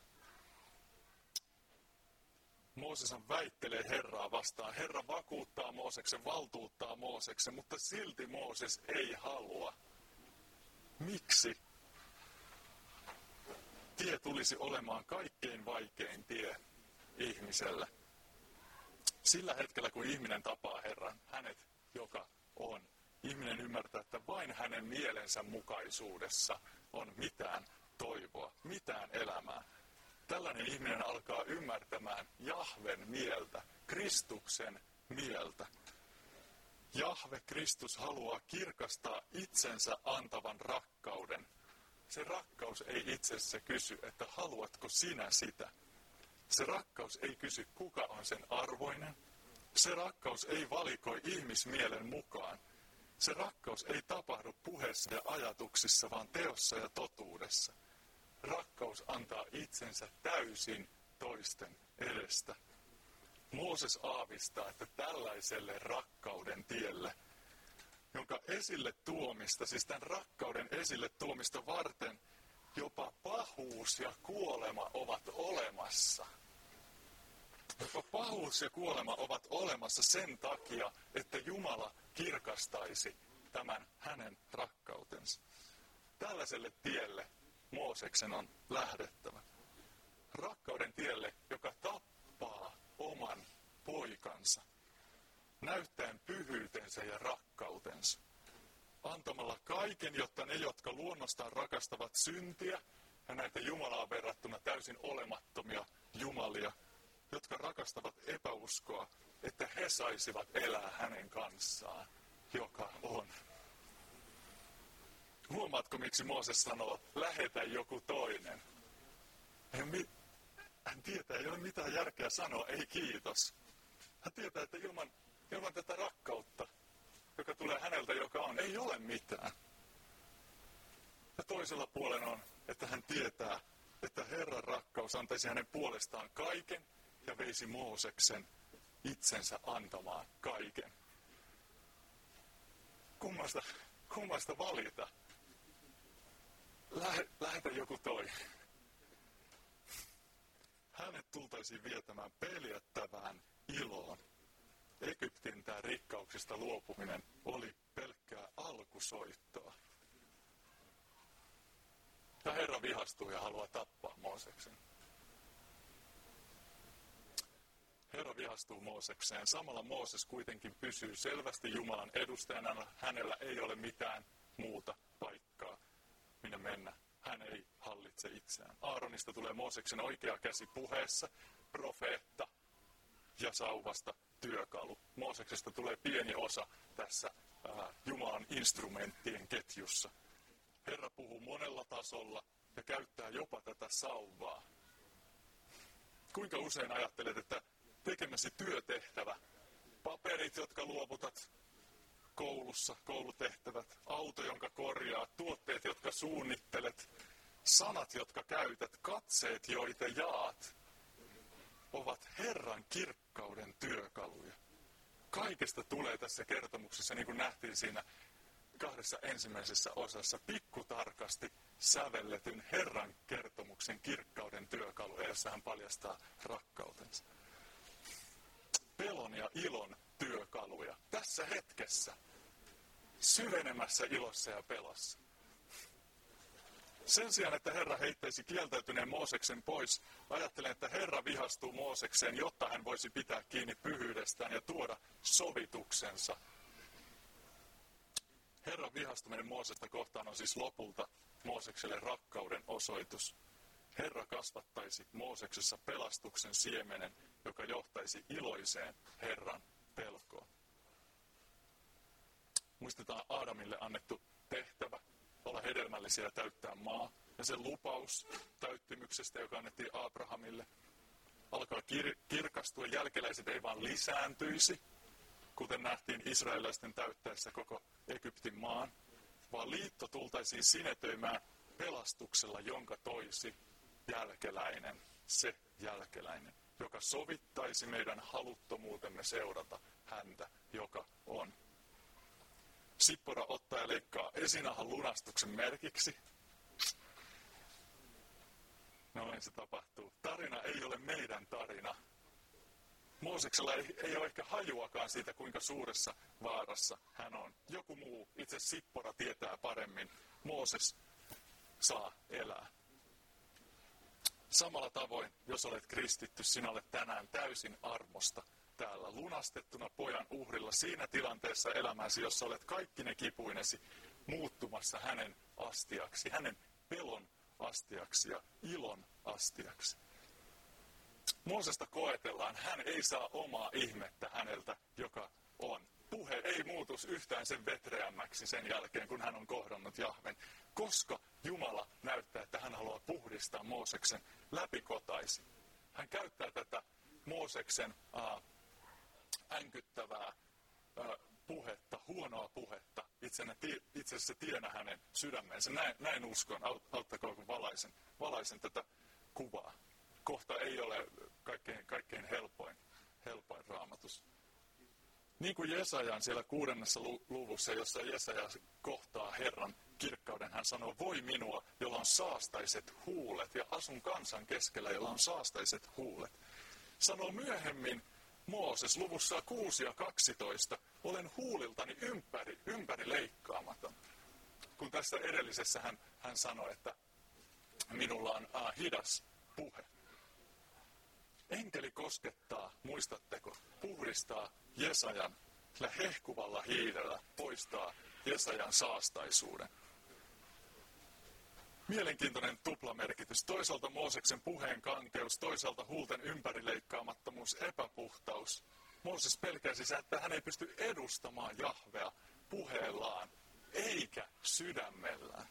Mooses väittelee Herraa vastaan. Herra vakuuttaa Mooseksen, valtuuttaa Mooseksen, mutta silti Mooses ei halua. Miksi? Tie tulisi olemaan kaikkein vaikein tie ihmiselle. Sillä hetkellä, kun ihminen tapaa Herran, hänet joka on, ihminen ymmärtää, että vain hänen mielensä mukaisuudessa on mitään toivoa, mitään elämää. Tällainen ihminen alkaa ymmärtämään Jahven mieltä, Kristuksen mieltä. Jahve, Kristus, haluaa kirkastaa itsensä antavan rakkauden. Se rakkaus ei itsessä kysy, että haluatko sinä sitä. Se rakkaus ei kysy, kuka on sen arvoinen. Se rakkaus ei valikoi ihmismielen mukaan. Se rakkaus ei tapahdu puheessa ja ajatuksissa, vaan teossa ja totuudessa. Rakkaus antaa itsensä täysin toisten edestä. Mooses aavistaa, että tällaiselle rakkauden tielle, jonka esille tuomista, siis tämän rakkauden esille tuomista varten, jopa pahuus ja kuolema ovat olemassa. Jopa pahuus ja kuolema ovat olemassa sen takia, että Jumala kirkastaisi tämän hänen rakkautensa. Tällaiselle tielle Mooseksen on lähdettävä. Rakkauden tielle, joka tappaa oman poikansa, näyttäen pyhyytensä ja rakkautensa. Antamalla kaiken, jotta ne, jotka luonnostaan rakastavat syntiä ja näitä Jumalaan verrattuna täysin olemattomia jumalia, jotka rakastavat epäuskoa, että he saisivat elää hänen kanssaan, joka on. Huomaatko, miksi Mooses sanoo, lähetä joku toinen? Hän tietää, ei ole mitään järkeä sanoa, ei kiitos. Hän tietää, että ilman tätä rakkautta, joka tulee häneltä, joka on, ei ole mitään. Ja toisella puolella on, että hän tietää, että Herran rakkaus antaisi hänen puolestaan kaiken ja veisi Mooseksen itsensä antamaan kaiken. Kummasta valita? Lähetä joku toinen. Hänet tultaisiin vietämään peljättävään iloon. Egyptin tämä rikkauksista luopuminen oli pelkkää alkusoittoa. Ja Herra vihastuu ja haluaa tappaa Mooseksen. Herra vihastuu Moosekseen. Samalla Mooses kuitenkin pysyy selvästi Jumalan edustajana. Hänellä ei ole mitään muuta paikkaa, minne mennä. Hän ei hallitse itseään. Aaronista tulee Mooseksen oikea käsi puheessa, profeetta ja sauvasta työkalu. Mooseksesta tulee pieni osa tässä Jumalan instrumenttien ketjussa. Herra puhuu monella tasolla ja käyttää jopa tätä sauvaa. Kuinka usein ajattelet, että tekemäsi työtehtävä, paperit, jotka luovutat koulussa, koulutehtävät, auto, jonka korjaat, tuotteet, jotka suunnittelet, sanat, jotka käytät, katseet, joita jaat, ovat Herran kirkkauden työkaluja. Kaikesta tulee tässä kertomuksessa, niin kuin nähtiin siinä 2 ensimmäisessä osassa, pikkutarkasti sävelletyn Herran kertomuksen kirkkauden työkaluja, jossa hän paljastaa rakkautensa. Pelon ja ilon työkaluja tässä hetkessä, syvenemässä ilossa ja pelossa. Sen sijaan, että Herra heittäisi kieltäytyneen Mooseksen pois, ajattelen, että Herra vihastuu Moosekseen, jotta hän voisi pitää kiinni pyhyydestään ja tuoda sovituksensa. Herran vihastuminen Moosesta kohtaan on siis lopulta Moosekselle rakkauden osoitus. Herra kasvattaisi Mooseksessa pelastuksen siemenen, joka johtaisi iloiseen Herran pelkoon. Muistetaan Aadamille annettu tehtävä olla hedelmällisiä ja täyttää maa. Ja sen lupaus täyttymyksestä, joka annettiin Abrahamille, alkaa kirkastua. Jälkeläiset ei vaan lisääntyisi, kuten nähtiin israelilaisten täyttäessä koko Egyptin maan, vaan liitto tultaisiin sinetöimään pelastuksella, jonka toisi jälkeläinen, se jälkeläinen, joka sovittaisi meidän haluttomuutemme seurata häntä, joka on. Sippora ottaa ja leikkaa esinahan lunastuksen merkiksi. Noin se tapahtuu. Tarina ei ole meidän tarina. Mooseksella ei ole ehkä hajuakaan siitä, kuinka suuressa vaarassa hän on. Joku muu, itse Sippora, tietää paremmin. Mooses saa elää. Samalla tavoin, jos olet kristitty, sinä olet tänään täysin armosta täällä lunastettuna pojan uhrilla siinä tilanteessa elämäsi, jossa olet kaikki ne kipuinesi muuttumassa hänen astiaksi, hänen pelon astiaksi ja ilon astiaksi. Moosesta koetellaan, hän ei saa omaa ihmettä häneltä, joka on. Puhe ei muutu yhtään sen vetreämmäksi sen jälkeen, kun hän on kohdannut Jahven, koska Jumala näyttää, että hän haluaa puhdistaa Mooseksen läpikotaisin. Hän käyttää tätä Mooseksen änkyttävää puhetta, huonoa puhetta, itse asiassa tienä hänen sydämeensä. Näin uskon, auttakaa kun valaisen tätä kuvaa. Kohta ei ole kaikkein helpoin Raamatus. Niin kuin Jesajan siellä 6. luvussa, jossa Jesaja kohtaa Herran kirkkauden, hän sanoo, voi minua, jolla on saastaiset huulet, ja asun kansan keskellä, jolla on saastaiset huulet. Sanoo myöhemmin Mooses luvussa 6 ja 12, olen huuliltani ympäri leikkaamaton. Kun tässä edellisessä hän sanoi, että minulla on hidas puhe. Enkeli koskettaa, muistatteko, puhdistaa Jesajan sillä hehkuvalla hiilellä, poistaa Jesajan saastaisuuden. Mielenkiintoinen tuplamerkitys. Toisaalta Mooseksen puheen kankeus, toisaalta huulten ympärileikkaamattomuus, epäpuhtaus. Mooses pelkäsi, että hän ei pysty edustamaan Jahvea puheellaan, eikä sydämellään.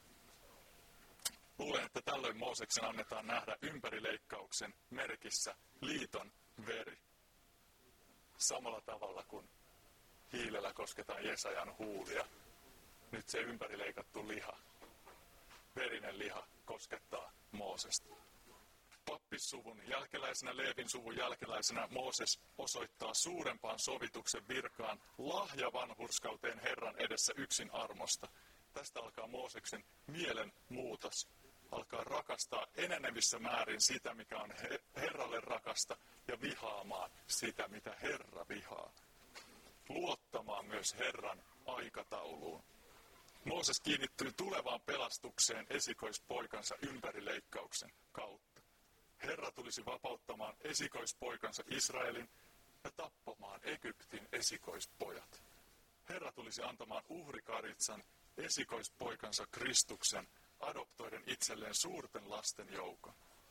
Luulen, että tällöin Mooseksen annetaan nähdä ympärileikkauksen merkissä liiton veri. Samalla tavalla kuin hiilellä kosketaan Jesajan huulia. Nyt se ympärileikattu liha, verinen liha koskettaa Moosesta. Pappissuvun jälkeläisenä, Leevin suvun jälkeläisenä Mooses osoittaa suurempaan sovituksen virkaan lahja vanhurskauteen Herran edessä yksin armosta. Tästä alkaa Mooseksen mielen muutos. Alkaa rakastaa enenevissä määrin sitä, mikä on Herralle rakasta, ja vihaamaan sitä, mitä Herra vihaa. Luottamaan myös Herran aikatauluun. Mooses kiinnittyy tulevaan pelastukseen esikoispoikansa ympärileikkauksen kautta. Herra tulisi vapauttamaan esikoispoikansa Israelin ja tappamaan Egyptin esikoispojat. Herra tulisi antamaan uhrikaritsan esikoispoikansa Kristuksen adoptoiden itselleen suurten lasten joukon.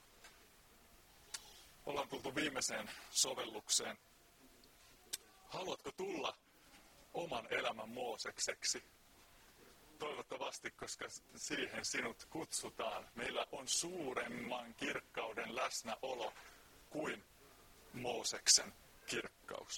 Ollaan tultu viimeiseen sovellukseen. Haluatko tulla oman elämän Moosekseksi? Toivottavasti, koska siihen sinut kutsutaan. Meillä on suuremman kirkkauden läsnäolo kuin Mooseksen kirkkaus.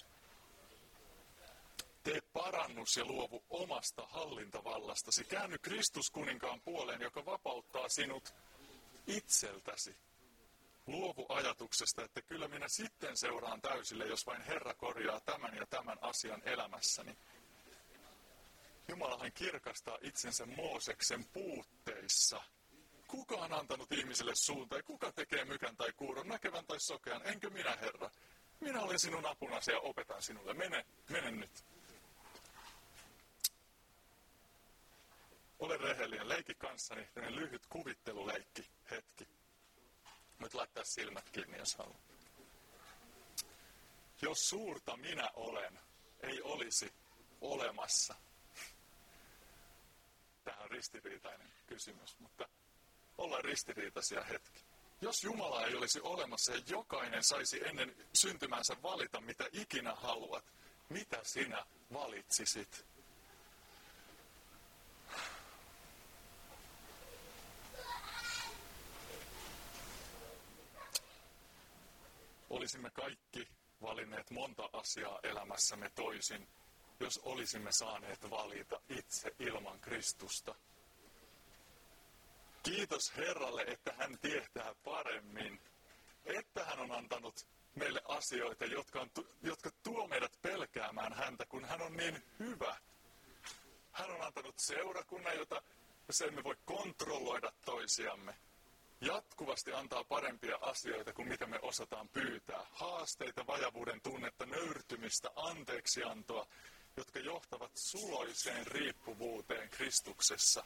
Tee parannus ja luovu omasta hallintavallastasi. Käänny Kristuskuninkaan puoleen, joka vapauttaa sinut itseltäsi. Luovu ajatuksesta, että kyllä minä sitten seuraan täysille, jos vain Herra korjaa tämän ja tämän asian elämässäni. Jumalahan kirkastaa itsensä Mooseksen puutteissa. Kuka on antanut ihmiselle suun tai kuka tekee mykän tai kuuron, näkevän tai sokean, enkö minä, Herra? Minä olen sinun apunasi ja opetan sinulle. Mene nyt. Ole rehellinen, leiki kanssani, tämmöinen lyhyt kuvitteluleikki hetki. Voit laittaa silmät kiinni, jos haluat. Jos suurta minä olen, ei olisi olemassa. Tämä on ristiriitainen kysymys, mutta ollaan ristiriitaisia hetki. Jos Jumala ei olisi olemassa ja jokainen saisi ennen syntymänsä valita, mitä ikinä haluat, mitä sinä valitsisit? Olisimme kaikki valinneet monta asiaa elämässämme toisin, jos olisimme saaneet valita itse ilman Kristusta. Kiitos Herralle, että hän tietää paremmin, että hän on antanut meille asioita, jotka tuo meidät pelkäämään häntä, kun hän on niin hyvä. Hän on antanut seurakunnan, jota emme voi kontrolloida toisiamme. Jatkuvasti antaa parempia asioita kuin mitä me osataan pyytää. Haasteita, vajavuuden tunnetta, nöyrtymistä, anteeksiantoa, jotka johtavat suloiseen riippuvuuteen Kristuksessa.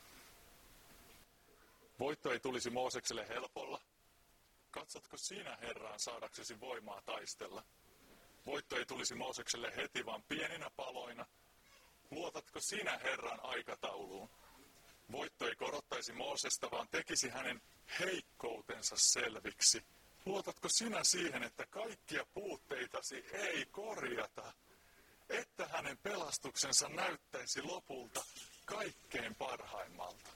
Voitto ei tulisi Moosekselle helpolla. Katsotko sinä Herraan saadaksesi voimaa taistella? Voitto ei tulisi Moosekselle heti, vaan pieninä paloina. Luotatko sinä Herran aikatauluun? Voitto ei korottaisi Moosesta, vaan tekisi hänen heikkoutensa selviksi. Luotatko sinä siihen, että kaikkia puutteitasi ei korjata, että hänen pelastuksensa näyttäisi lopulta kaikkein parhaimmalta?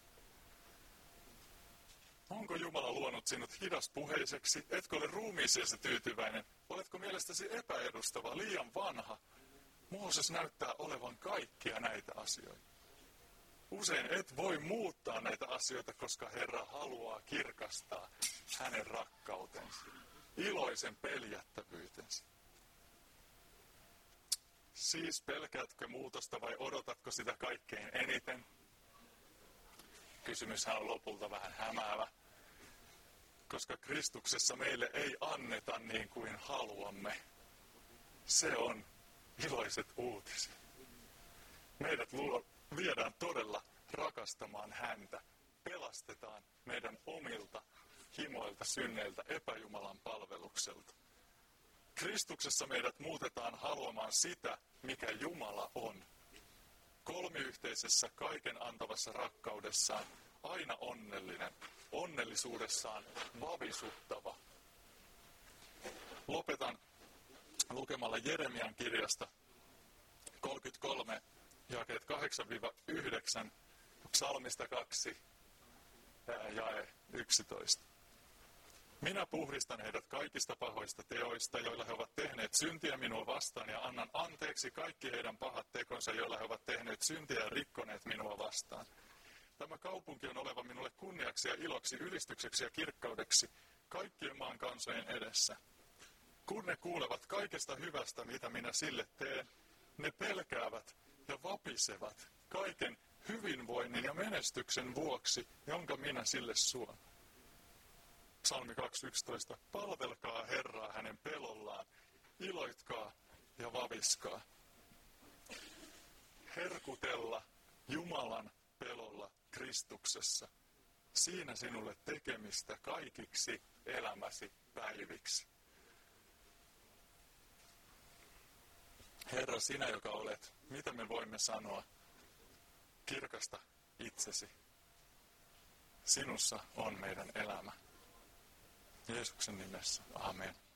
Onko Jumala luonut sinut hidaspuheiseksi? Etkö ole ruumiisiesi tyytyväinen? Oletko mielestäsi epäedustava, liian vanha? Mooses näyttää olevan kaikkia näitä asioita. Usein et voi muuttaa näitä asioita, koska Herra haluaa kirkastaa hänen rakkautensa, iloisen peljättävyytensä. Siis pelkäätkö muutosta vai odotatko sitä kaikkein eniten? Kysymyshän on lopulta vähän hämäävä, koska Kristuksessa meille ei anneta niin kuin haluamme. Se on iloiset uutiset. Meidät viedään todella rakastamaan häntä. Pelastetaan meidän omilta himoilta, synneiltä, epäjumalan palvelukselta. Kristuksessa meidät muutetaan haluamaan sitä, mikä Jumala on. Kolmiyhteisessä kaiken antavassa rakkaudessaan aina onnellinen, onnellisuudessaan vavisuttava. Lopetan lukemalla Jeremian kirjasta 33, jakeet 8-9, psalmista 2, jae 11. Minä puhdistan heidät kaikista pahoista teoista, joilla he ovat tehneet syntiä minua vastaan, ja annan anteeksi kaikki heidän pahat tekonsa, joilla he ovat tehneet syntiä ja rikkoneet minua vastaan. Tämä kaupunki on oleva minulle kunniaksi ja iloksi, ylistykseksi ja kirkkaudeksi kaikkien maan kansojen edessä. Kun ne kuulevat kaikesta hyvästä, mitä minä sille teen, ne pelkäävät ja vapisevat kaiken hyvinvoinnin ja menestyksen vuoksi, jonka minä sille suon. Psalmi 2.11. Palvelkaa Herraa hänen pelollaan, iloitkaa ja vaviskaa. Herkutella Jumalan pelolla Kristuksessa. Siinä sinulle tekemistä kaikiksi elämäsi päiviksi. Herra, sinä joka olet, mitä me voimme sanoa? Kirkasta itsesi. Sinussa on meidän elämä. Jeesuksen nimessä. Amen.